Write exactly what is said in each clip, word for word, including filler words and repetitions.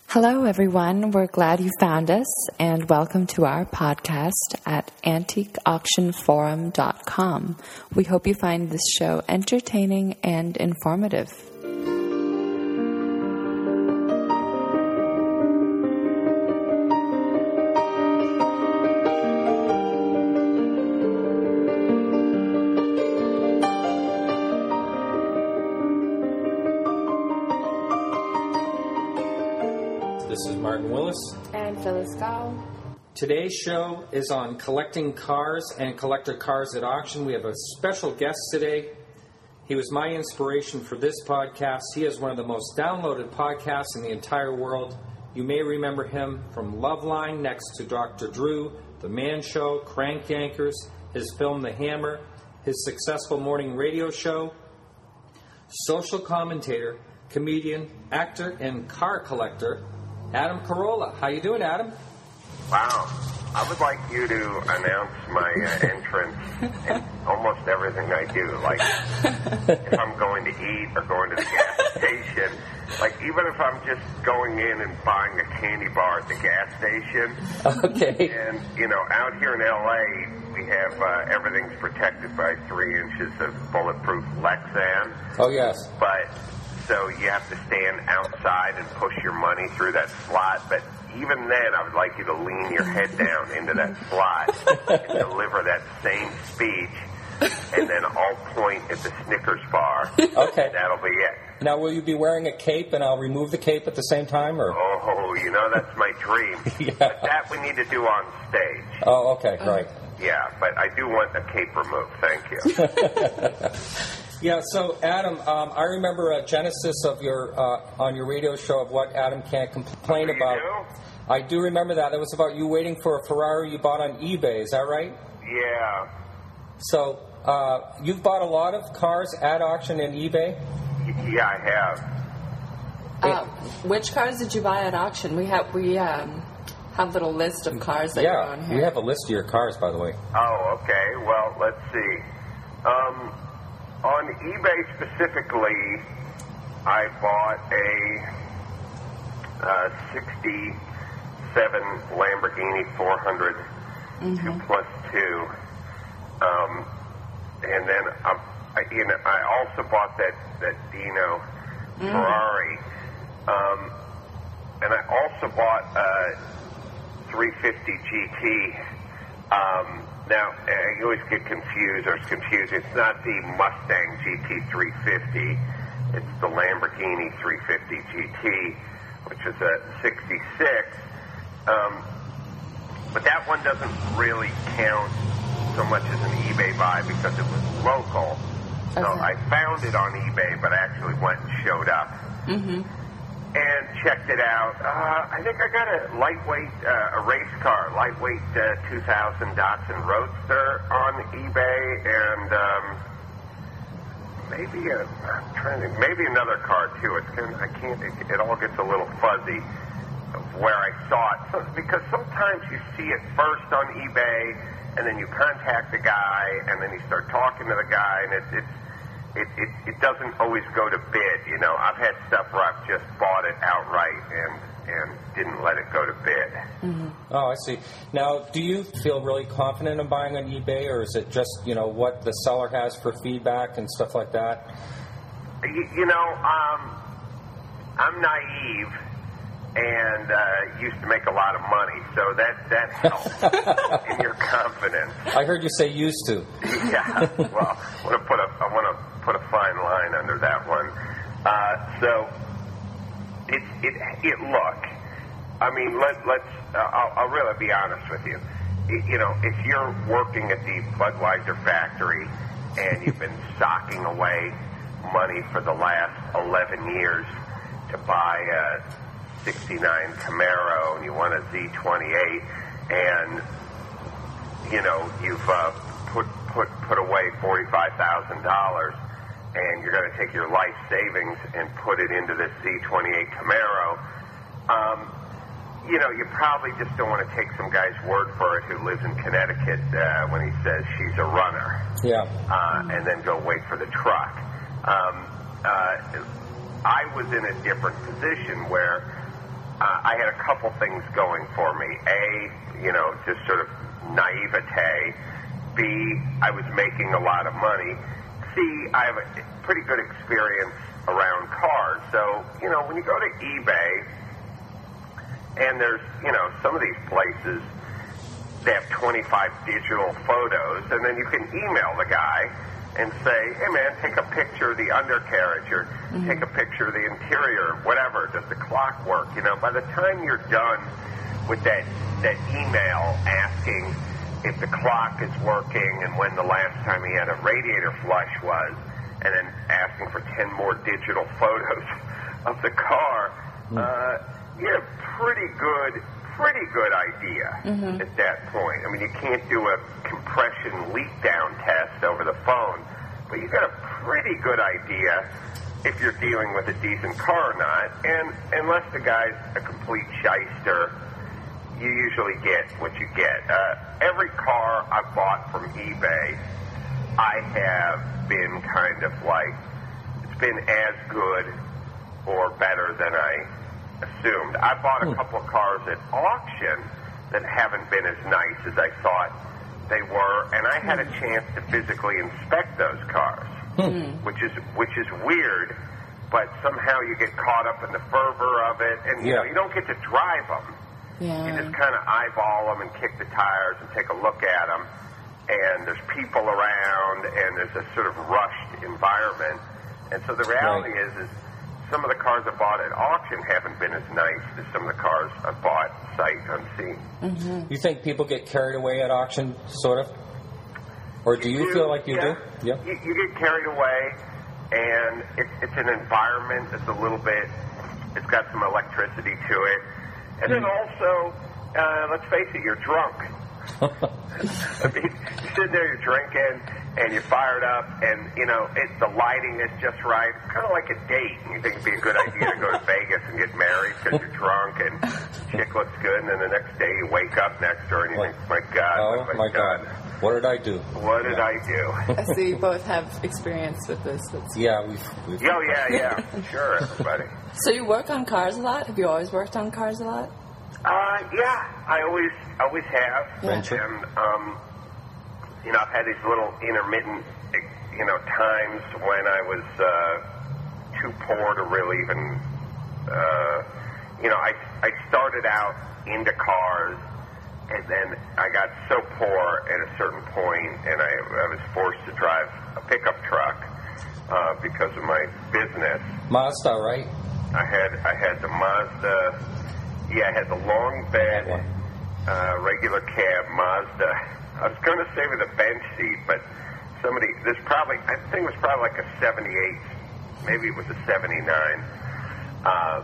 Hello, everyone. We're glad you found us, and welcome to our podcast at antique auction forum dot com. We hope you find this show entertaining and informative. This is Martin Willis. And Phyllis Gall. Today's show is on collecting cars and collector cars at auction. We have a special guest today. He was my inspiration for this podcast. He is one of the most downloaded podcasts in the entire world. You may remember him from Loveline, next to Doctor Drew, The Man Show, Crank Yankers, his film The Hammer, his successful morning radio show, social commentator, comedian, actor, and car collector, Adam Carolla. How you doing, Adam? Wow. I would like you to announce my uh, entrance in almost everything I do. Like, if I'm going to eat or going to the gas station, like, even if I'm just going in and buying a candy bar at the gas station. Okay. And, you know, out here in L A, we have uh, everything's protected by three inches of bulletproof Lexan. Oh, yes. But... So you have to stand outside and push your money through that slot. But even then, I would like you to lean your head down into that slot and deliver that same speech. And then I'll point at the Snickers bar. Okay. That'll be it. Now, will you be wearing a cape and I'll remove the cape at the same time? Or? Oh, you know, that's my dream. Yeah. But that we need to do on stage. Oh, okay, right. Yeah, but I do want the cape removed. Thank you. Yeah, so Adam, um, I remember a genesis of your uh, on your radio show of what Adam can't complain Oh, you about. do? I do remember that. It was about you waiting for a Ferrari you bought on eBay. Is that right? Yeah. So uh, you've bought a lot of cars at auction in eBay? Y- Yeah, I have. Uh, which cars did you buy at auction? We have we um, have a little list of cars that yeah, are on here. we have a list of your cars, by the way. Oh, okay. Well, let's see. Um, on eBay specifically, I bought a uh, sixty-seven Lamborghini four hundred Mm-hmm. two plus two. Um, and then um, I, you know, I also bought that, that Dino Mm-hmm. Ferrari. Um, and I also bought a three fifty G T. Um, now, I always get confused, or it's confused. It's not the Mustang G T three fifty. It's the Lamborghini three fifty G T, which is a sixty-six. Um, but that one doesn't really count so much as an eBay buy because it was local. So Okay. I found it on eBay, but I actually went and showed up. Mm-hmm. And checked it out. Uh, I think I got a lightweight, uh, a race car, lightweight uh, two thousand Datsun Roadster on eBay, and um, maybe a, I'm trying to think, maybe another car too. It's kind of, I can't. It, it all gets a little fuzzy of where I saw it, so, because sometimes you see it first on eBay, and then you contact the guy, and then you start talking to the guy, and it, it's. It, it, it doesn't always go to bid, you know. I've had stuff where I've just bought it outright and, and didn't let it go to bid. Mm-hmm. Oh, I see. Now, do you feel really confident in buying on eBay, or is it just, you know, what the seller has for feedback and stuff like that? You, you know, um, I'm naive and uh, used to make a lot of money, so that, that helps in your confidence. I heard you say used to. Yeah, well, I want to put a, I want to put a fine line under that one. Uh, so, it, it, it, look, I mean, let, let's, uh, I'll, I'll really be honest with you. It, you know, if you're working at the Budweiser factory and you've been socking away money for the last eleven years to buy a sixty-nine Camaro and you want a Z twenty-eight and, you know, you've uh, put, put, put away forty-five thousand dollars and you're going to take your life savings and put it into this Z twenty-eight Camaro, um, you know, you probably just don't want to take some guy's word for it who lives in Connecticut uh, when he says she's a runner. Yeah. Uh, and then go wait for the truck. Um, uh, I was in a different position where uh, I had a couple things going for me. A, you know, just sort of naivete. B, I was making a lot of money. C, I have a pretty good experience around cars. So, you know, when you go to eBay, and there's, you know, some of these places, they have twenty-five digital photos, and then you can email the guy and say, hey, man, take a picture of the undercarriage, or mm-hmm. take a picture of the interior, whatever. Does the clock work? You know, by the time you're done with that, that email asking if the clock is working and when the last time he had a radiator flush was, and then asking for ten more digital photos of the car, mm-hmm. uh, you have pretty good, pretty good idea mm-hmm. at that point. I mean, you can't do a compression leak down test over the phone, but you got a pretty good idea if you're dealing with a decent car or not. And unless the guy's a complete shyster, you usually get what you get. Uh, every car I've bought from eBay, I have been kind of like, it's been as good or better than I assumed. I bought a couple of cars at auction that haven't been as nice as I thought they were, and I had a chance to physically inspect those cars, mm. which is which is weird, but somehow you get caught up in the fervor of it, and you yeah. know you don't get to drive them. Yeah. You just kind of eyeball them and kick the tires and take a look at them, and there's people around, and there's a sort of rushed environment, and so the reality right. is is. Some of the cars I bought at auction haven't been as nice as some of the cars I bought sight unseen. Mm-hmm. You think people get carried away at auction, sort of? Or do you, you feel like you yeah. do? Yeah. You, you get carried away, and it's, it's an environment that's a little bit, it's got some electricity to it. And mm-hmm. then also, uh, let's face it, you're drunk. I mean, you sit there, you're drinking, and you're fired up, and, you know, it, the lighting is just right. It's kind of like a date, and you think it'd be a good idea to go to Vegas and get married because you're drunk, and chick looks good, and then the next day you wake up next to her, and you what? think, my God, oh, what have I my done? God. What did I do? What did yeah. I do? So you both have experience with this. That's yeah, we've... we've oh, yeah, yeah. Sure, everybody. So you work on cars a lot? Have you always worked on cars a lot? Uh, yeah, I always, always have. Yeah. And, um, you know, I've had these little intermittent, you know, times when I was, uh, too poor to really even, uh, you know, I, I started out into cars, and then I got so poor at a certain point, and I, I was forced to drive a pickup truck, uh, because of my business. Mazda, right? I had, I had the Mazda... Yeah, I had the long bed, uh, regular cab Mazda. I was going to say with a bench seat, but somebody, there's probably, I think it was probably like a seventy-eight, maybe it was a seventy-nine uh,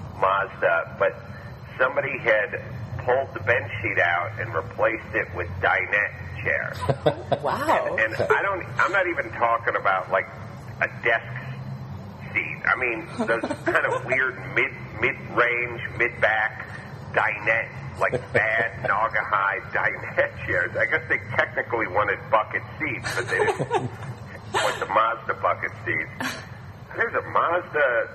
Mazda, but somebody had pulled the bench seat out and replaced it with dinette chairs. Wow. And, and I don't, I'm not even talking about like a desk seat. I mean, those kind of weird mid, mid-range, mid-back dinette, like bad Naugahyde dinette chairs. I guess they technically wanted bucket seats, but they didn't want the Mazda bucket seats. There's a Mazda,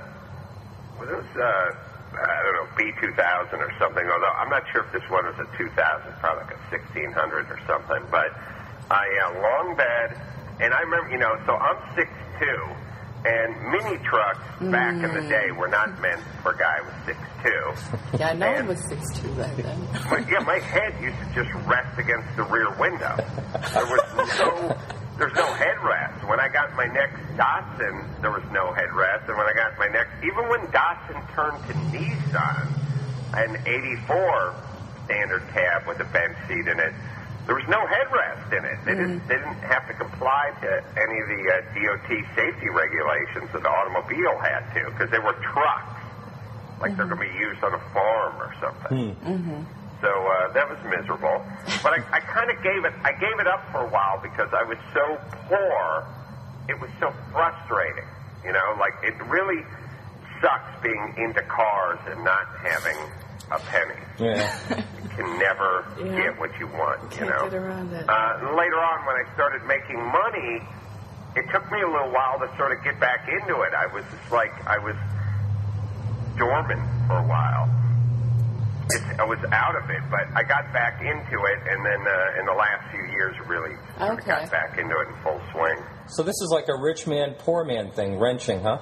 was this, uh, I don't know, B two thousand or something, although I'm not sure if this one was a two thousand, probably like a sixteen hundred or something, but I, uh, long bed, and I remember, you know, so I'm six two, and mini trucks mm. back in the day were not meant for a guy who was six two. Yeah, no and one was six two back then. my, yeah, my head used to just rest against the rear window. There was no, there's no headrest. When I got my next Datsun, there was no headrest. And when I got my next, even when Datsun turned to Nissan, an eighty-four standard cab with a bench seat in it, there was no headrest in it. They, mm. didn't, they didn't have to comply to any of the uh, D O T safety regulations that the automobile had to, because they were trucks, like mm-hmm. they're going to be used on a farm or something. Mm-hmm. So uh, that was miserable. But I, I kind of gave it, I gave it up for a while because I was so poor. It was so frustrating. You know, like it really sucks being into cars and not having a penny. Yeah. You can never yeah. get what you want, Can't you know. get around it. Uh, and later on, when I started making money, it took me a little while to sort of get back into it. I was just like, I was dormant for a while. it's, I was out of it, but I got back into it, and then uh, in the last few years, really kind of Okay. got back into it in full swing. So this is like a rich man, poor man thing, wrenching, huh?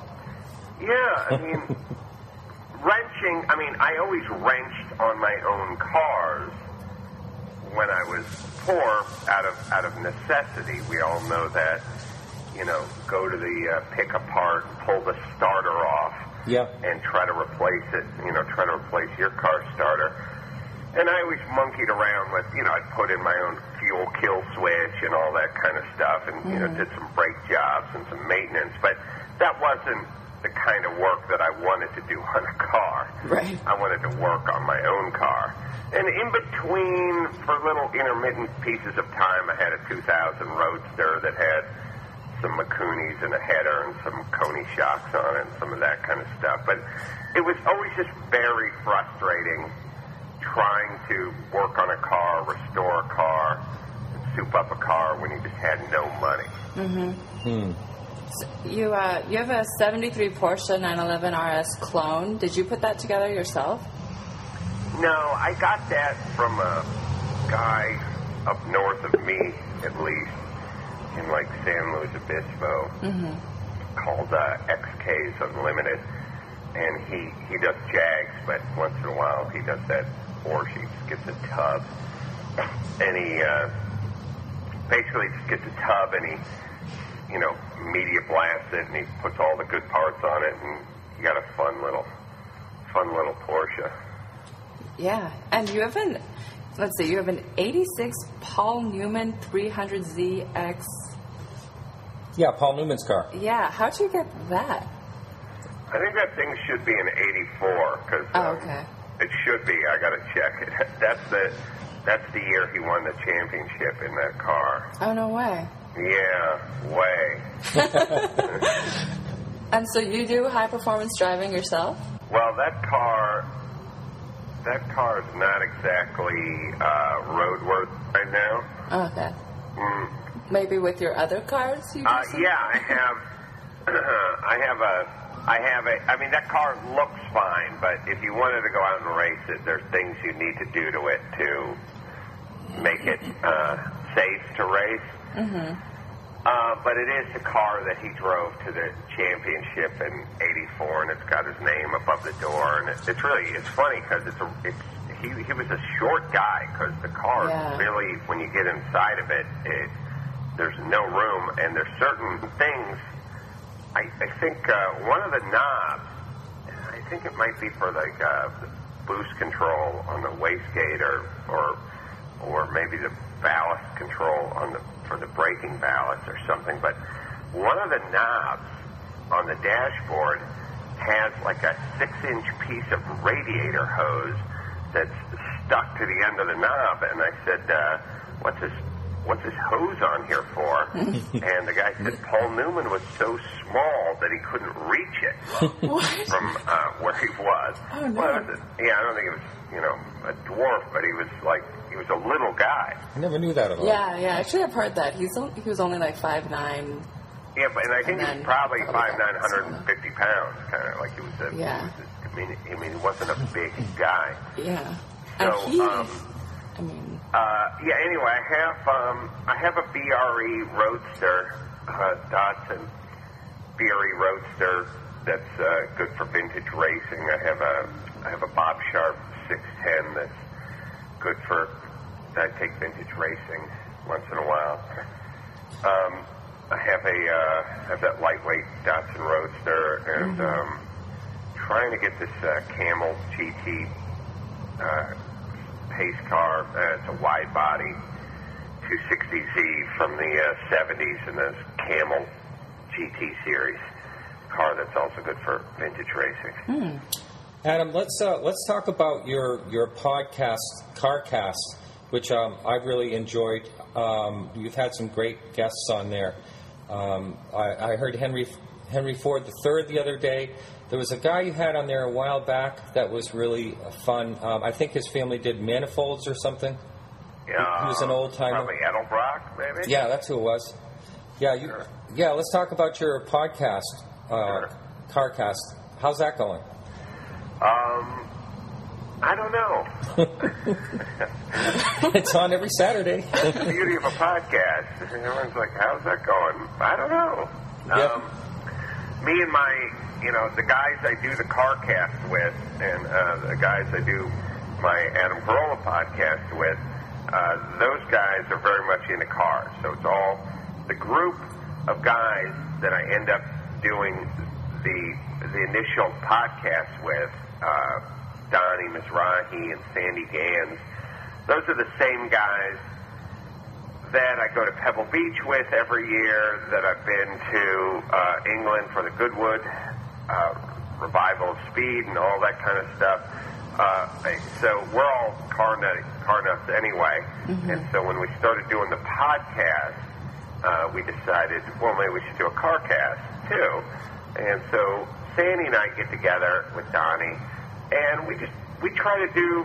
Yeah, I mean, wrenching, I mean, I always wrenched on my own cars when I was poor out of out of necessity. We all know that, you know, go to the uh, pick apart, pull the starter off, Yeah. and try to replace it, you know, try to replace your car starter. And I always monkeyed around with, you know, I'd put in my own fuel kill switch and all that kind of stuff, and, you know, did some brake jobs and some maintenance. But that wasn't the kind of work that I wanted to do on a car. Right. I wanted to work on my own car. And in between, for little intermittent pieces of time, I had a two thousand Roadster that had some Makunis and a header and some Coney shocks on it and some of that kind of stuff. But it was always just very frustrating trying to work on a car, restore a car, soup up a car when you just had no money. Hmm. You uh, you have a seventy-three Porsche nine eleven R S clone. Did you put that together yourself? No, I got that from a guy up north of me, at least, in like San Luis Obispo, Mm-hmm. called uh, X Ks Unlimited. And he, he does Jags, but once in a while he does that Porsche. He just gets a tub. And he uh, basically just gets a tub and he, you know, media blasts it and he puts all the good parts on it and you got a fun little, fun little Porsche. Yeah, and you have an, let's see, you have an eighty-six Paul Newman three hundred Z X. Yeah, Paul Newman's car. Yeah, how'd you get that? I think that thing should be an eighty-four because Oh, um, okay. it should be. I got to check it. That's the that's the year he won the championship in that car. Oh, no way. Yeah, way. And so you do high performance driving yourself? Well, that car, that car is not exactly uh, roadworthy right now. Oh, okay. Mm. Maybe with your other cars you do Uh, something? yeah, I have. I have a. I have a. I mean, that car looks fine, but if you wanted to go out and race it, there's things you need to do to it to make it uh, safe to race. Mm-hmm. Uh, but it is the car that he drove to the championship in eighty-four, and it's got his name above the door. And it, it's really, it's funny because it's a, it's he he was a short guy because the car Yeah. really, when you get inside of it, it there's no room, and there's certain things. I, I think uh, one of the knobs, I think it might be for like uh, the boost control on the wastegate, or or or maybe the ballast control on the for the braking ballast or something. But one of the knobs on the dashboard has like a six-inch piece of radiator hose that's stuck to the end of the knob. And I said, uh, "What's this? What's this hose on here for?" And the guy said, Paul Newman was so small that he couldn't reach it What? from uh, where he was. Oh, no. Well, it was a- yeah, I don't think it was, you know, a dwarf, but he was like, he was a little guy. I never knew that about him. Yeah, yeah. Actually, I've heard that. He's on- he was only like five nine. Yeah, but and I think And he then was probably probably five nine, got one hundred fifty pounds, kind of like he was a. Yeah. He was a I mean, I mean, he wasn't a big guy. Yeah. So, and he, um, I mean, Uh, yeah. Anyway, I have um, I have a B R E Roadster, uh, Datsun B R E Roadster that's uh, good for vintage racing. I have a I have a Bob Sharp six ten that's good for. I take vintage racing once in a while. Um, I have a uh, have that lightweight Datsun Roadster, and um, trying to get this uh, Camel G T uh, pace car. Uh, it's a wide body two sixty Z from the uh, seventies in the Camel G T series car. That's also good for vintage racing. Adam, let's uh, let's talk about your your podcast, CarCast, which um, I've really enjoyed. Um, you've had some great guests on there. Um, I, I heard Henry Henry Ford the third the other day. There was a guy you had on there a while back that was really fun. Um, I think his family did manifolds or something. Yeah, He was an old-timer. Probably Edelbrock, maybe. Yeah, that's who it was. Yeah, you, Sure. yeah. Let's talk about your podcast, uh, Sure. CarCast. How's that going? Um, I I don't know. It's on every Saturday. That's the beauty of a podcast. Everyone's like, how's that going? I don't know. Yep. Um, me and my, you know, the guys I do the CarCast with, and uh, the guys I do my Adam Carolla podcast with, uh, those guys are very much into cars. So it's all the group of guys that I end up doing the the initial podcast with, uh, Donnie Mizrahi and Sandy Gans. Those are the same guys that I go to Pebble Beach with every year, that I've been to uh, England for the Goodwood uh, Revival of Speed and all that kind of stuff. Uh, so we're all car, nut, car nuts anyway. Mm-hmm. And so when we started doing the podcast, uh, we decided, well, maybe we should do a car cast too. And so Sandy and I get together with Donnie, and we just, we try to do,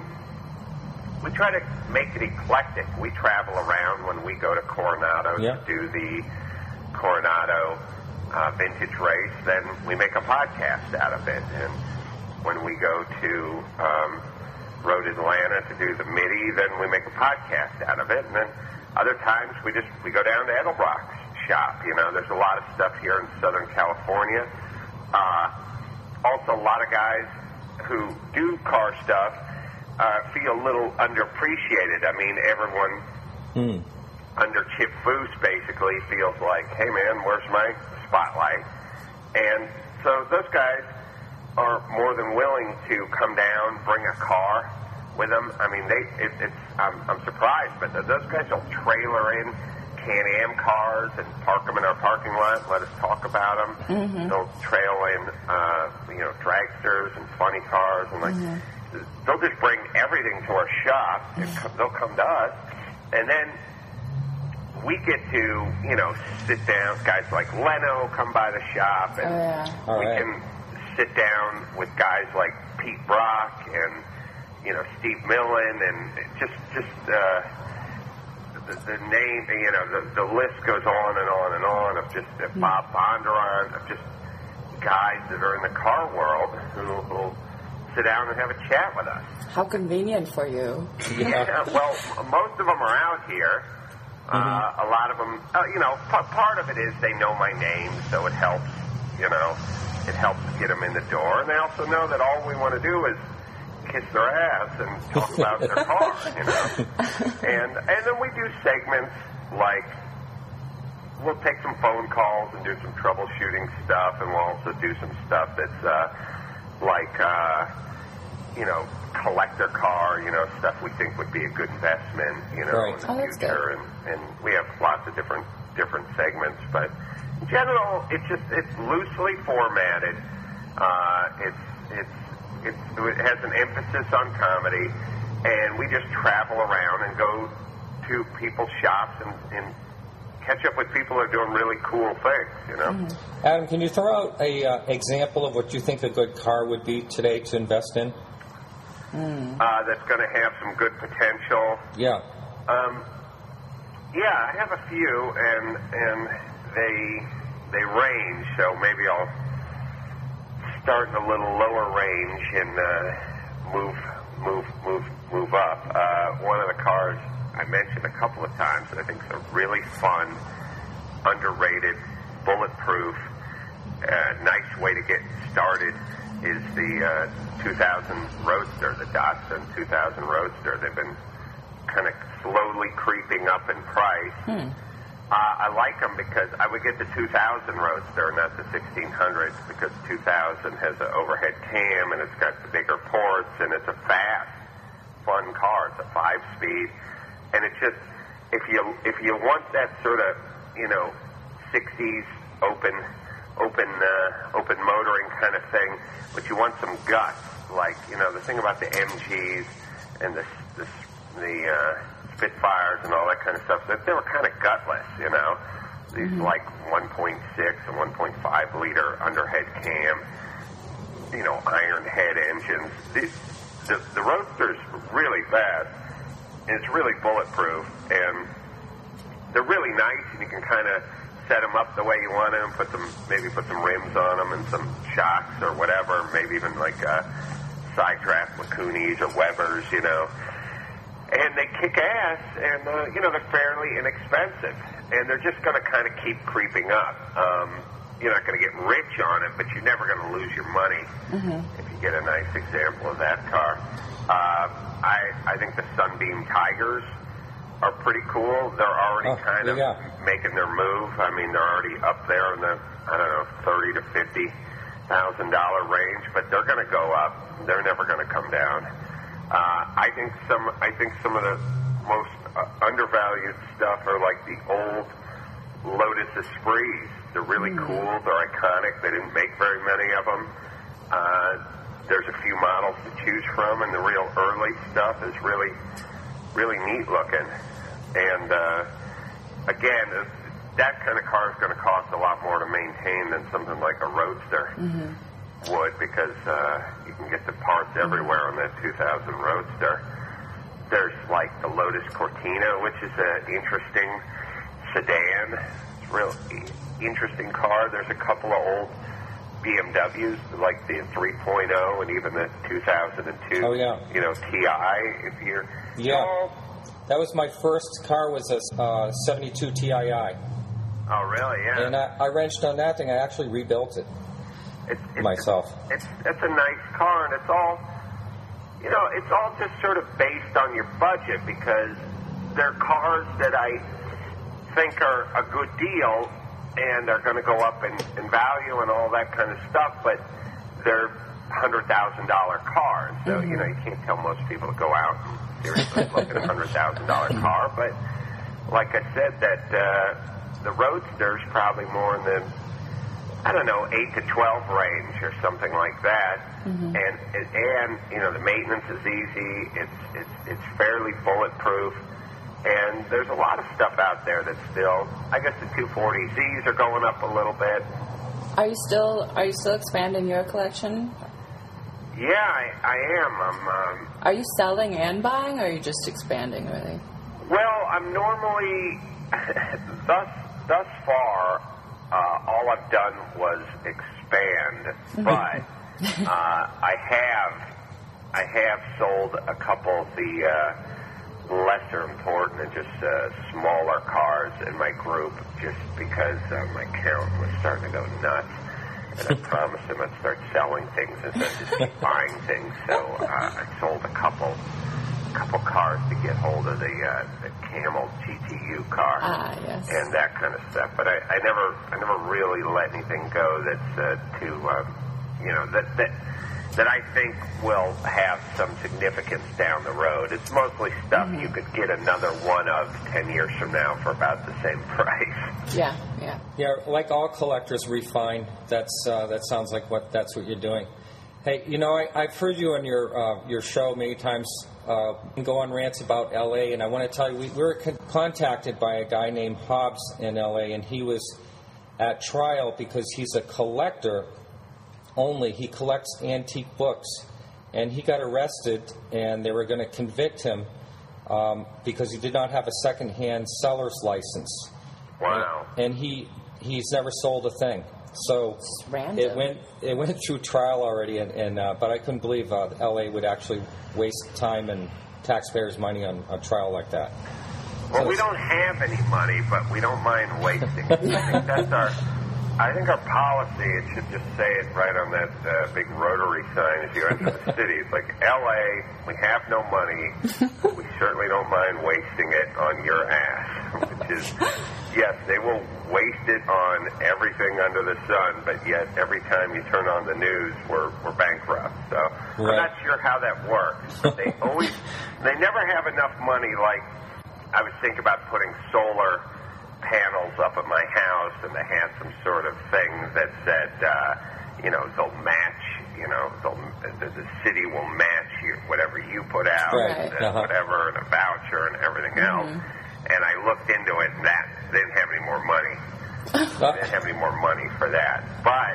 we try to make it eclectic. We travel around when we go to Coronado yeah. to do the Coronado uh, vintage race, then we make a podcast out of it. And when we go to um, Road Atlanta to do the Midi, then we make a podcast out of it. And then other times we just, we go down to Edelbrock's shop. You know, there's a lot of stuff here in Southern California. Uh, also, a lot of guys who do car stuff uh, feel a little underappreciated. I mean, everyone mm. under Chip Foose basically feels like, hey, man, where's my spotlight? And so those guys are more than willing to come down, bring a car with them. I mean, they it, it's I'm, I'm surprised, but those guys will trailer in Can-Am cars and park them in our parking lot and let us talk about them. Mm-hmm. They'll trail in, uh, you know, dragsters and funny cars, and like mm-hmm. they'll just bring everything to our shop. And co- they'll come to us, and then we get to, you know, sit down. Guys like Leno come by the shop, and oh, yeah. we right. can sit down with guys like Pete Brock and, you know, Steve Millen, and just just. Uh, The, the name, you know, the, the list goes on and on and on of just uh, Bob Bondurant, of just guys that are in the car world who will sit down and have a chat with us. How convenient for you. Yeah, well, most of them are out here. Uh, mm-hmm. A lot of them, uh, you know, p- part of it is they know my name, so it helps, you know, it helps get them in the door. And they also know that all we want to do is kiss their ass and talk about their car, you know. And and then we do segments like, we'll take some phone calls and do some troubleshooting stuff, and we'll also do some stuff that's uh, like, uh, you know, collector car, you know, stuff we think would be a good investment, you know, right. in the oh, that's future. good. And, and we have lots of different different segments, but in general, it's just, it's loosely formatted. Uh, it's, it's, It's, it has an emphasis on comedy, and we just travel around and go to people's shops and, and catch up with people who are doing really cool things, you know? Mm-hmm. Adam, can you throw out a uh, example of what you think a good car would be today to invest in? Mm. Uh, that's going to have some good potential. Yeah. Um, yeah, I have a few, and and they they range, so maybe I'll start in a little lower range and uh, move, move, move, move up. Uh, one of the cars I mentioned a couple of times that I think is a really fun, underrated, bulletproof, uh, nice way to get started is the uh, two thousand Roadster, the Datsun two thousand Roadster. They've been kind of slowly creeping up in price. Hmm. Uh, I like them because I would get the two thousand Roadster, not the sixteen hundred, because two thousand has an overhead cam and it's got the bigger ports, and it's a fast, fun car. It's a five-speed, and it's just, if you if you want that sort of, you know, sixties open open uh, open motoring kind of thing, but you want some guts, like, you know, the thing about the M Gs and the the, the uh, Spitfires and all that kind of stuff, that they were kind of gutless, you know. These mm-hmm. like one point six and one point five liter underhead cam, you know, iron head engines. These, the, the Roadster's really fast, and it's really bulletproof, and they're really nice, and you can kind of set them up the way you want them, put some, maybe put some rims on them and some shocks or whatever, maybe even like uh, side draft Lacunis or Webers, you know. And they kick ass, and, uh, you know, they're fairly inexpensive. And they're just going to kind of keep creeping up. Um, you're not going to get rich on it, but you're never going to lose your money mm-hmm. if you get a nice example of that car. Uh, I, I think the Sunbeam Tigers are pretty cool. They're already oh, kind of yeah. making their move. I mean, they're already up there in the, I don't know, thirty to fifty thousand dollar range, but they're going to go up. They're never going to come down. Uh, I think some. I think some of the most uh, undervalued stuff are like the old Lotus Esprits. They're really mm. cool. They're iconic. They didn't make very many of them. Uh, there's a few models to choose from, and the real early stuff is really, really neat looking. And uh, again, that kind of car is going to cost a lot more to maintain than something like a Roadster mm-hmm. would, because uh, you can get the parts everywhere on that two thousand Roadster. There's like the Lotus Cortina, which is an interesting sedan. It's a real interesting car. There's a couple of old B M Ws, like the three point oh and even the two thousand two, oh, yeah. you know, T I, if you're... Yeah, oh, that was my first car, was a uh, seventy-two T I I. Oh, really? Yeah. And I, I wrenched on that thing. I actually rebuilt it it's, it's, myself. It's, it's a nice car, and it's all, you know, it's all just sort of based on your budget, because they're cars that I think are a good deal and are going to go up in, in value and all that kind of stuff, but they're one hundred thousand dollars cars. So, mm-hmm. you know, you can't tell most people to go out and seriously look at a one hundred thousand dollars car. But like I said, that uh, the Roadster's probably more in the, I don't know, eight to twelve range or something like that. Mm-hmm. And, and, you know, the maintenance is easy. It's, it's, it's fairly bulletproof. And there's a lot of stuff out there that's still, I guess the two forty Zs are going up a little bit. Are you still Are you still expanding your collection? Yeah, I, I am. I'm. Um, are you selling and buying, or are you just expanding, really? Well, I'm normally, thus thus far, uh, all I've done was expand, but uh, I have I have sold a couple of the uh, lesser important and just uh, smaller cars in my group, just because uh, my count was starting to go nuts. And I promised him I'd start selling things instead of just keep buying things. So uh, I sold a couple couple cars to get hold of the, uh, the Camel G T U car ah, yes. and that kind of stuff. But I, I never I never really let anything go that's uh, too, um, you know, that that that I think will have some significance down the road. It's mostly stuff mm-hmm. you could get another one of ten years from now for about the same price. Yeah, yeah. Yeah, like all collectors, refine. That's uh, that sounds like what that's what you're doing. Hey, you know, I, I've heard you on your uh, your show many times uh, go on rants about L A, and I want to tell you, we, we were con- contacted by a guy named Hobbs in L A, and he was at trial because he's a collector only. He collects antique books, and he got arrested, and they were going to convict him um, because he did not have a second-hand seller's license. Wow! And, and he he's never sold a thing. So it went it went through trial already, and, and uh, but I couldn't believe uh, L A would actually waste time and taxpayers' money on a trial like that. Well, so we don't have any money, but we don't mind wasting it. I think that's our. I think our policy, it should just say it right on that uh, big rotary sign as you enter the city. It's like, L A, we have no money, but we certainly don't mind wasting it on your ass. Which is, yes, they will waste it on everything under the sun, but yet every time you turn on the news, we're, we're bankrupt. So right. I'm not sure how that works. But they always, they never have enough money. Like, I was thinking about putting solar panels up at my house, and they had some sort of thing that said, uh, you know, they'll match, you know, they'll, the, the city will match you, whatever you put out, right. and uh-huh. whatever, and a voucher and everything else. Mm-hmm. And I looked into it, and that they didn't have any more money. They didn't have any more money for that. But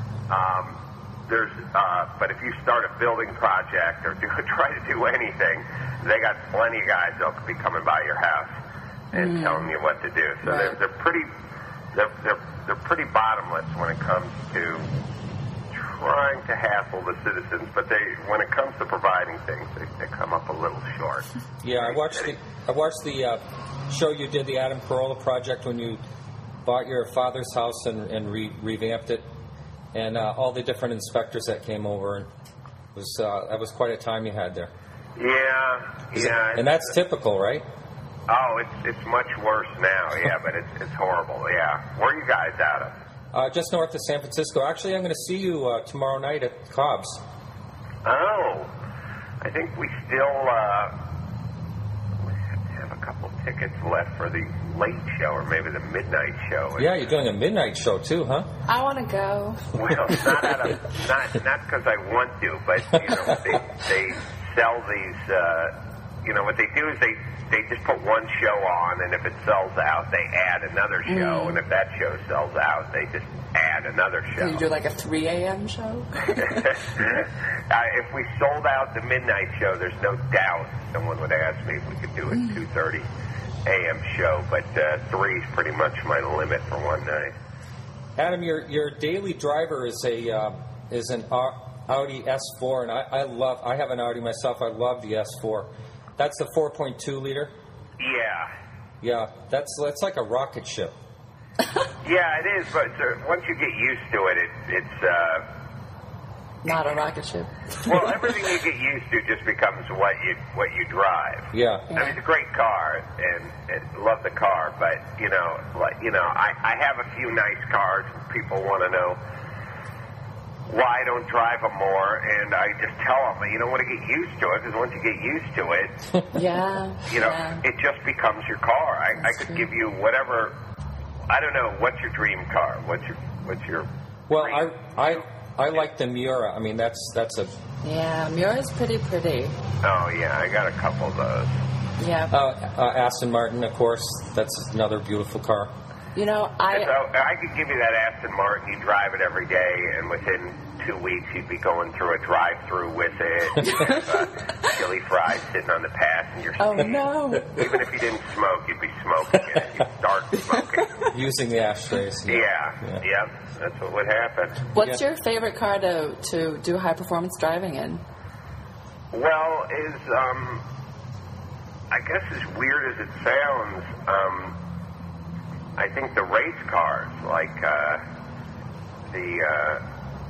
um, there's, uh, but if you start a building project or do try to do anything, they got plenty of guys that'll be coming by your house and mm. telling you what to do. So right. they're, they're pretty, they're, they're they're pretty bottomless when it comes to trying to hassle the citizens, but they, when it comes to providing things, they, they come up a little short. Yeah, I watched the I watched the uh, show you did, the Adam Carolla project, when you bought your father's house and, and re- revamped it, and uh, all the different inspectors that came over. And it was uh, that was quite a time you had there. Yeah, yeah. And that's typical, right? Oh, it's it's much worse now. Yeah, but it's it's horrible. Yeah. Where are you guys out of? Uh, just north of San Francisco. Actually, I'm going to see you uh, tomorrow night at Cobb's. Oh, I think we still uh, have a couple tickets left for the late show or maybe the midnight show. Yeah, you're doing a midnight show too, huh? I want to go. Well, not out of not not because I want to, but you know they they sell these. Uh, you know what they do is they. They just put one show on, and if it sells out, they add another show. Mm. And if that show sells out, they just add another show. So you do like a three a.m. show? uh, if we sold out the midnight show, there's no doubt someone would ask me if we could do a mm. two thirty a.m. show. But uh, three is pretty much my limit for one night. Adam, your your daily driver is a uh, is an Audi S four, and I, I love. I have an Audi myself. I love the S four. That's the four point two liter? Yeah. Yeah, that's that's like a rocket ship. Yeah, it is, but uh, once you get used to it, it it's... Uh, Not a rocket ship. Well, everything you get used to just becomes what you what you drive. Yeah. I mean, it's a great car, and, and love the car, but, you know, like you know, I, I have a few nice cars, and people want to know why I don't drive them more, and I just tell them, you don't want to get used to it, because once you get used to it, yeah, you know, yeah. it just becomes your car. I, I could true. give you whatever. I don't know, what's your dream car? What's your what's your? Well, I I I like the Miura. I mean, that's that's a. Yeah, Miura's pretty pretty. Oh yeah, I got a couple of those. Yeah. Uh, uh, Aston Martin, of course. That's another beautiful car. You know, I... So I could give you that Aston Martin. You drive it every day, and within two weeks, you'd be going through a drive-through with it. You'd have uh, chili fries sitting on the passenger seat. Oh, no. Even if you didn't smoke, you'd be smoking it. You'd start smoking. Using the ashtrays. Yeah. Yeah. Yep. That's what would happen. What's yeah. your favorite car to, to do high-performance driving in? Well, is, um... I guess as weird as it sounds, um... I think the race cars, like uh, the, uh,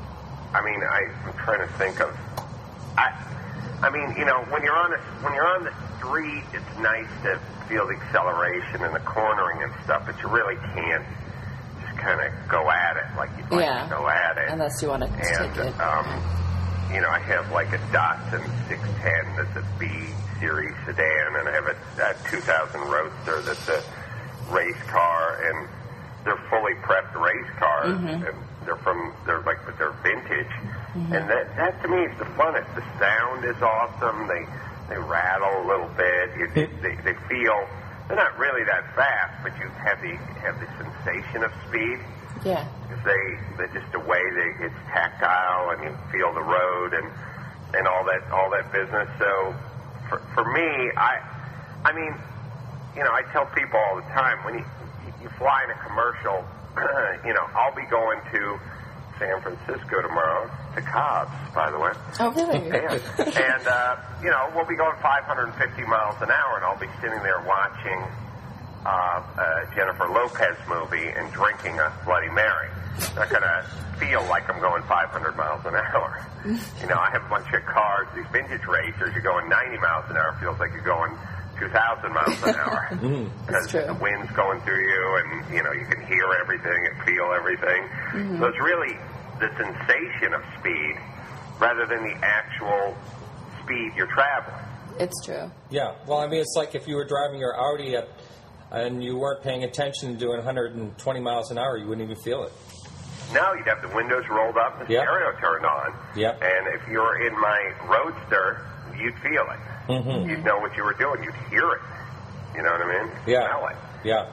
I mean, I, I'm trying to think of, I, I mean, you know, when you're on a, when you're on the street, it's nice to feel the acceleration and the cornering and stuff, but you really can't just kind of go at it like you'd like yeah. to go at it. Unless you want to and, take it. Um, you know, I have like a Datsun six ten that's a B series sedan, and I have a, a two thousand Roadster that's a race car, and they're fully prepped race cars, mm-hmm. and they're from they're like but they're vintage, mm-hmm. and that that to me is the fun. It's the sound is awesome. They they rattle a little bit. You, they they feel they're not really that fast, but you have the have the sensation of speed. Yeah, because they they're just the way they it's tactile, and you feel the road and and all that all that business. So for for me, I I mean. You know, I tell people all the time, when you you fly in a commercial, you know, I'll be going to San Francisco tomorrow, to Cobb's, by the way. Oh, really? Yeah. And, uh, you know, we'll be going five hundred fifty miles an hour, and I'll be sitting there watching uh, a Jennifer Lopez movie and drinking a Bloody Mary. I'm not going to feel like I'm going five hundred miles an hour. You know, I have a bunch of cars, these vintage racers, you're going ninety miles an hour, feels like you're going two thousand miles an hour, because the wind's going through you, and you know you can hear everything and feel everything. Mm-hmm. So it's really the sensation of speed rather than the actual speed you're traveling. It's true. Yeah. Well, I mean, it's like if you were driving your Audi at, and you weren't paying attention and doing one hundred twenty miles an hour, you wouldn't even feel it. No, you'd have the windows rolled up, the yep. stereo turned on, yep. and if you were in my Roadster, you'd feel it. Mm-hmm. You'd know what you were doing. You'd hear it. You know what I mean? You'd yeah. smell it. Yeah.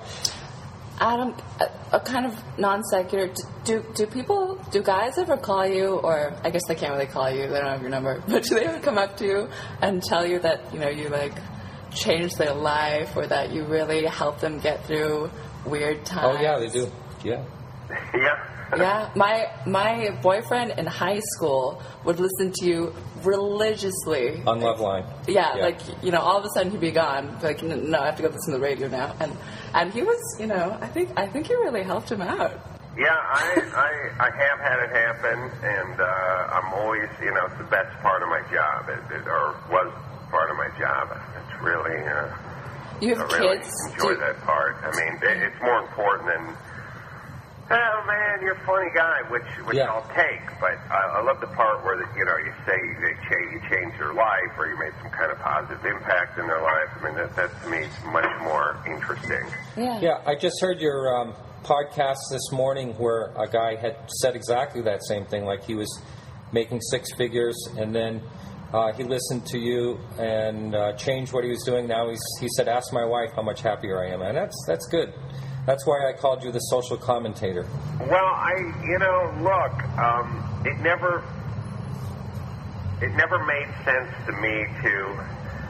Adam, a, a kind of non sequitur. Do do people, do guys ever call you, or I guess they can't really call you. They don't have your number. But do they ever come up to you and tell you that you know you like changed their life, or that you really help them get through weird times? Oh yeah, they do. Yeah. Yeah. Yeah, my my boyfriend in high school would listen to you religiously. On Loveline. Yeah, Yeah. like, you know, all of a sudden he'd be gone. Like, no, I have to go listen to the radio now. And and he was, you know, I think I think you really helped him out. Yeah, I, I I have had it happen, and uh, I'm always, you know, it's the best part of my job, it, it, or was part of my job. It's really, uh, You have I really kids? enjoy Do- that part. I mean, it, it's more important than, oh man, you're a funny guy, which which Yeah. I'll take. But I, I love the part where, the, you know, you say they cha- you changed their life, or you made some kind of positive impact in their life. I mean, that, that to me is much more interesting. Yeah. Yeah, I just heard your um, podcast this morning where a guy had said exactly that same thing. Like he was making six figures, and then uh, he listened to you and uh, changed what he was doing. Now he's he said, "Ask my wife how much happier I am," and that's that's good. That's why I called you the social commentator. Well, I, you know, look, um, it never, it never made sense to me to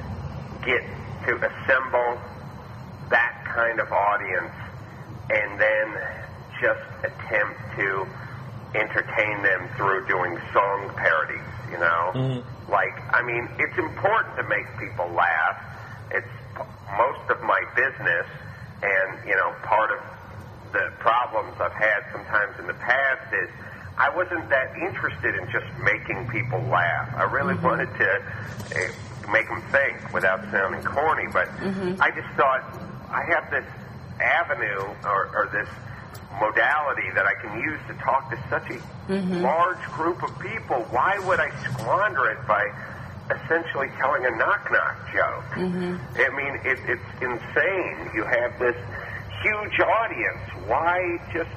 get to assemble that kind of audience and then just attempt to entertain them through doing song parodies, you know? Mm-hmm. Like, I mean, it's important to make people laugh. It's p- most of my business. And, you know, part of the problems I've had sometimes in the past is I wasn't that interested in just making people laugh. I really mm-hmm. wanted to uh, make them think without sounding corny. But mm-hmm. I just thought I have this avenue or, or this modality that I can use to talk to such a mm-hmm. large group of people. Why would I squander it by essentially telling a knock-knock joke? Mm-hmm. I mean, it, it's insane. You have this huge audience. Why just,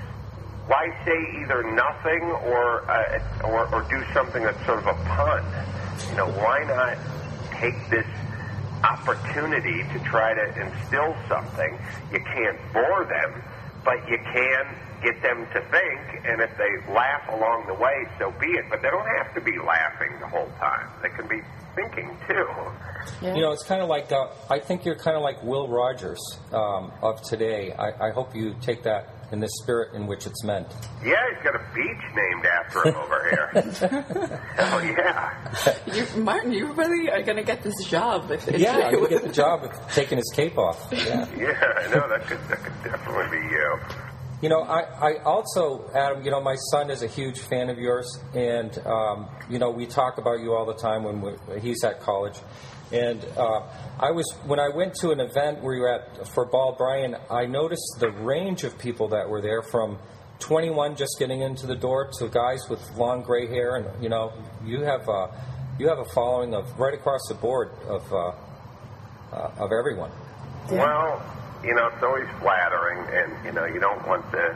why say either nothing or, uh, or, or do something that's sort of a pun? You know, why not take this opportunity to try to instill something? You can't bore them, but you can get them to think, and if they laugh along the way, so be it. But they don't have to be laughing the whole time. They can be thinking, too. Yeah. You know, it's kind of like, uh, I think you're kind of like Will Rogers um, of today. I, I hope you take that in the spirit in which it's meant. Yeah, he's got a beach named after him over here. Hell yeah. You, Martin, you really are going to get this job. If, if yeah, you you get the job of taking his cape off. Yeah, yeah, I know. That could, that could definitely be you. You know, I, I also, Adam, you know, my son is a huge fan of yours, and, um, you know, we talk about you all the time when we, he's at college. And uh, I was, when I went to an event where you were at for Ball Brian, I noticed the range of people that were there, from twenty-one just getting into the door to guys with long gray hair. And, you know, you have, uh, you have a following of right across the board of, uh, uh, of everyone. Yeah. Well, you know, it's always flattering, and, you know, you don't want to,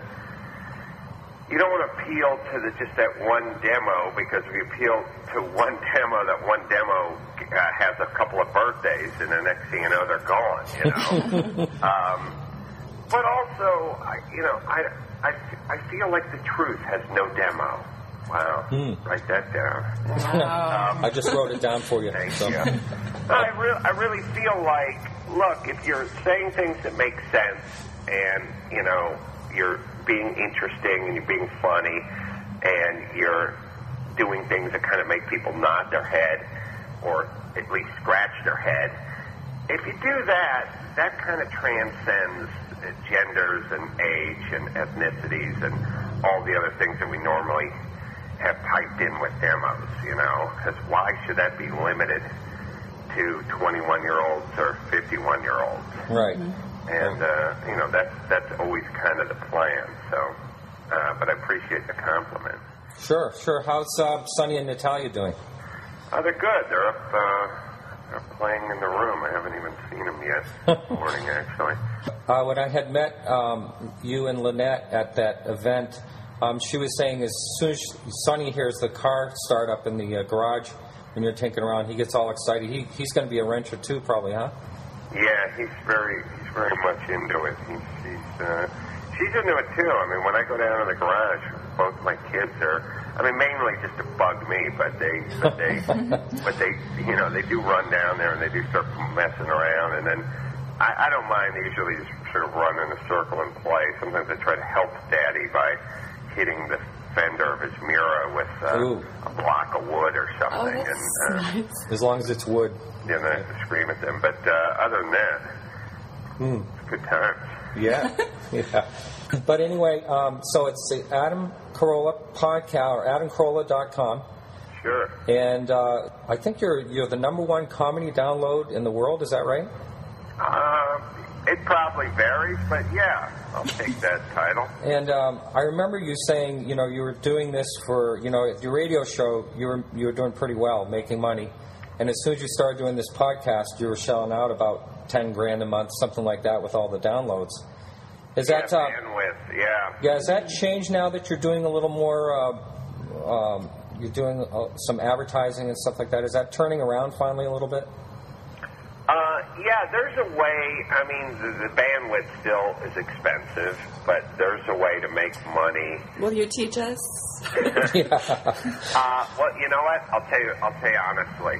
you don't want to appeal to the, just that one demo, because if you appeal to one demo, that one demo uh, has a couple of birthdays, and the next thing you know, they're gone, you know. um, but also, I, you know, I, I, I feel like the truth has no demo. Wow. Mm. Write that down. Wow. um, I just wrote it down for you. Thank so. you. I, re- I really feel like, look, if you're saying things that make sense and, you know, you're being interesting and you're being funny and you're doing things that kind of make people nod their head or at least scratch their head, if you do that, that kind of transcends genders and age and ethnicities and all the other things that we normally have typed in with demos, you know, because why should that be limited to twenty-one-year-olds or fifty-one-year-olds? Right. And, uh, you know, that's, that's always kind of the plan, so, uh, but I appreciate the compliment. Sure, sure. How's uh, Sonny and Natalia doing? Oh, they're good. They're up, uh, they're playing in the room. I haven't even seen them yet this morning, actually. Uh, when I had met um, you and Lynette at that event, um, she was saying as soon as Sonny hears the car start up in the uh, garage when you're tinkering around, he gets all excited. He, he's going to be a renter too, probably, huh? Yeah, he's very, he's very much into it. He's, he's, uh, she's into it too. I mean, when I go down to the garage, both my kids are, I mean, mainly just to bug me, but they, but they, but they, you know, they do run down there and they do start messing around, and then I, I don't mind. They usually just sort of run in a circle and play. Sometimes I try to help Daddy by hitting the fender of his Mira with uh, a block of wood or something. Oh, that's and, uh, nice. As long as it's wood. You know, scream at them. But uh, other than that, Mm. good times. Yeah, yeah. But anyway, um, so it's the Adam Carolla podcast, or adam carolla dot com. Sure. And uh, I think you're you're the number one comedy download in the world. Is that right? Uh, it probably varies, but yeah, I'll take that title. And um, I remember you saying, you know, you were doing this for, you know, at your radio show, you were you were doing pretty well, making money. And as soon as you started doing this podcast, you were shelling out about ten grand a month, something like that, with all the downloads. Is Yeah, that uh, bandwidth, yeah. yeah? Has that changed now that you're doing a little more? Uh, um, you're doing uh, some advertising and stuff like that. Is that turning around finally a little bit? Uh, yeah, there's a way. I mean, the, the bandwidth still is expensive, but there's a way to make money. Will you teach us? uh, well, you know what? I'll tell you. I'll tell you honestly.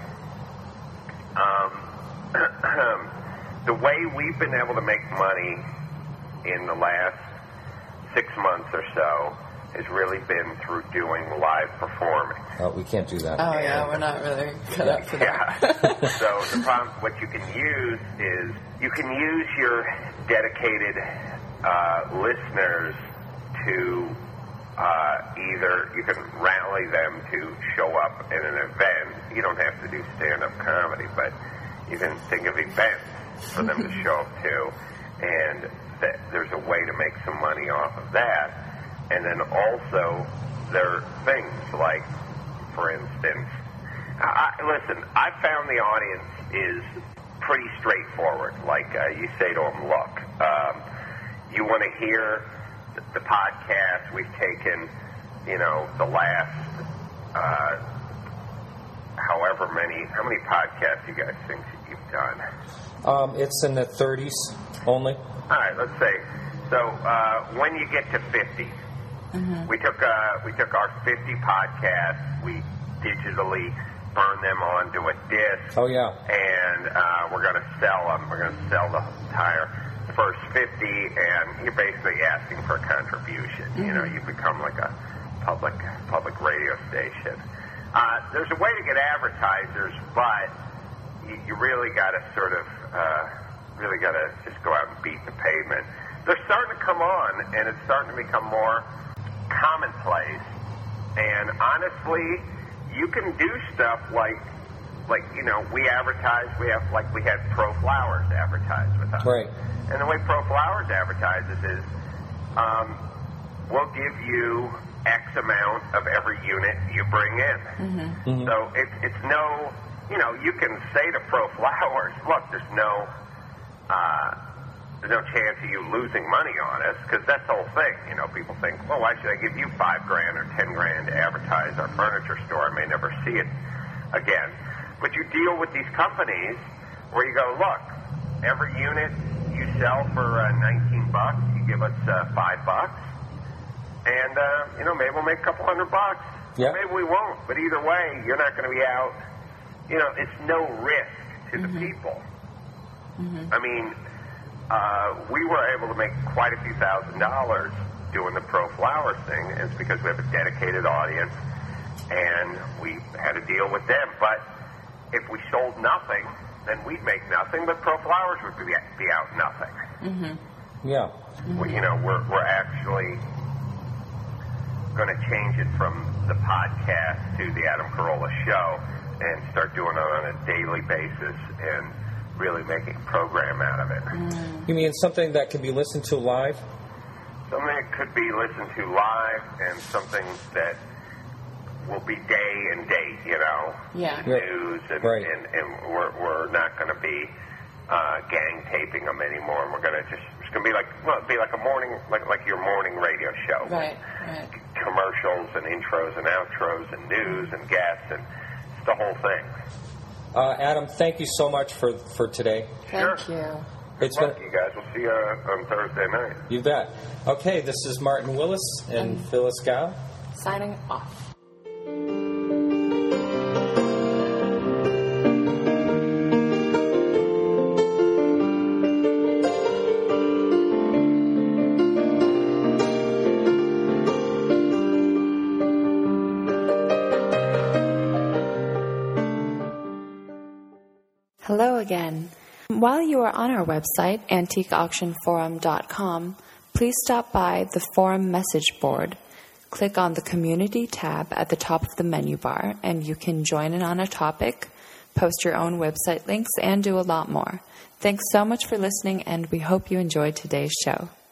Um, the way we've been able to make money in the last six months or so has really been through doing live performing. Oh, we can't do that. Oh, yeah, we're not really cut up for that. Yeah. So the problem, what you can use is you can use your dedicated uh, listeners to uh, either, you can rally them to show up at an event. You don't have to do stand-up comedy, but you can think of events for them to show up to, and that there's a way to make some money off of that. And then also, there are things like, for instance, I, listen, I found the audience is pretty straightforward. Like uh, you say to them, look, um, you want to hear the, the podcast we've taken, you know, the last, uh, however many, how many podcasts you guys think you've done? Um, it's in the thirties only. All right, let's say. So uh, when you get to fifty, mm-hmm. we took uh, we took our fifty podcasts, we digitally burned them onto a disc. Oh yeah. And uh, we're going to sell them. We're going to sell the entire first fifty, and you're basically asking for a contribution. Mm-hmm. You know, you become like a public public radio station. Uh, there's a way to get advertisers, but you, you really got to sort of. Uh, really got to just go out and beat the pavement. They're starting to come on, and it's starting to become more commonplace. And honestly, you can do stuff like, like you know, we advertise. We have like we had Pro Flowers advertise with us. Right. And the way Pro Flowers advertises is, um, we'll give you X amount of every unit you bring in. Mm-hmm. Mm-hmm. So it, it's no, you know, you can say to Pro Flowers, look, there's no. Uh, there's no chance of you losing money on us, because that's the whole thing. You know, people think, well, why should I give you five grand or ten grand to advertise our furniture store? I may never see it again. But you deal with these companies where you go, look, every unit you sell for uh, nineteen bucks, you give us uh, five bucks, and uh, you know, maybe we'll make a couple hundred bucks. Yeah. Maybe we won't. But either way, you're not going to be out. You know, it's no risk to mm-hmm. the people. Mm-hmm. I mean, uh, we were able to make quite a few thousand dollars doing the Pro Flowers thing. It's because we have a dedicated audience, and we had to deal with them. But if we sold nothing, then we'd make nothing, but Pro Flowers would be, be out nothing. Mm-hmm. Yeah. Mm-hmm. Well, you know, we're, we're actually going to change it from the podcast to the Adam Carolla Show and start doing it on a daily basis and really making a program out of it. You mean something that can be listened to live? Something that could be listened to live, and something that will be day and date, you know, yeah. news, and, right. and, and we're, we're not going to be uh, gang taping them anymore, and we're going to just, it's going to be like, well, it'd be like a morning, like, like your morning radio show. Right, right. Commercials and intros and outros and news and guests, and it's the whole thing. Uh, Adam, thank you so much for, for today. Sure. Thank you. It's been, you guys. We'll see you uh, on Thursday night. You bet. Okay, this is Martin Willis and um, Phyllis Gow. Signing off. Hello again. While you are on our website, antique auction forum dot com, please stop by the forum message board. Click on the Community tab at the top of the menu bar, and you can join in on a topic, post your own website links, and do a lot more. Thanks so much for listening, and we hope you enjoyed today's show.